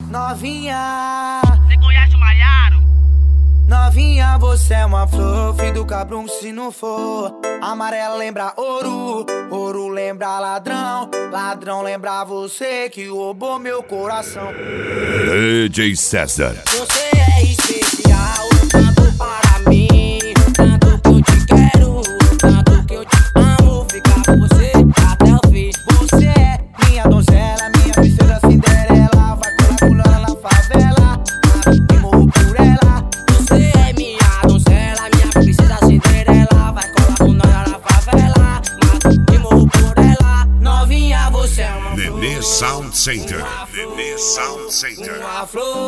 Novinha, Você conhece o Maiaro? novinha, você é uma flor, filho do cabrão se não for. Amarelo lembra ouro, ouro lembra ladrão, ladrão lembra você que roubou meu coração. DJ César. Você é especial, tanto para mim, tanto que eu te quero, tanto que eu te amo, ficar com você até o fim. Você é minha donzela, minha princesa Cinderela, vai colar pulando na favela, e morro por ela. Você é minha donzela, minha princesa Cinderela, vai colar pulando na favela, e morro por ela. Novinha, você é uma Nenê Sound Center. Nenê Sound Center. uma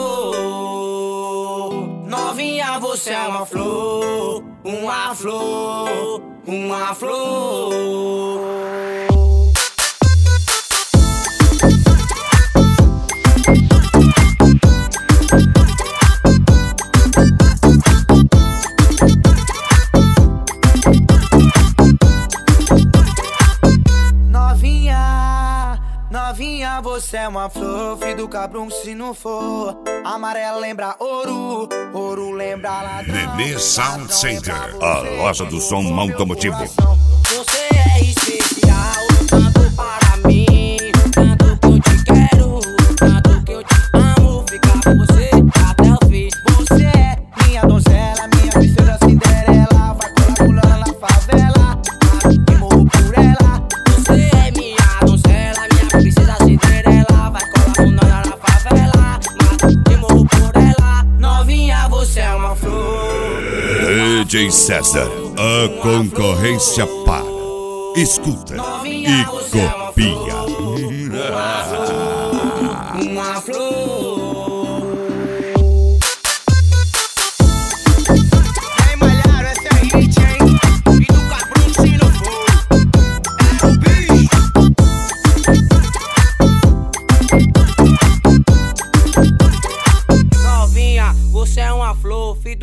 flor. Novinha, você é uma flor, uma flor, uma flor. Novinha, você é uma flor, filho do cabrão se não for. Amarelo lembra ouro, ouro lembra ladrão. Nenê Sound Ladrão Center, lembra você, a loja do som roubou meu automotivo. coração. Você é especial, tanto para mim, tanto que eu te quero, tanto que eu te amo, ficar com você até o fim. Você é minha donzela, minha princesa Cinderela, vai colar pulando na favela, e morro por ela. Você é minha donzela, minha princesa Cinderela, vai colar pulando na favela, e morro por ela. Novinha, você é uma flor. DJ César, a concorrência para. Escuta e copia. Uma flor. Ei, Maiaro, essa é hit, hein? E do cabrão se não for. É o bicho. Novinha, você é uma flor, filho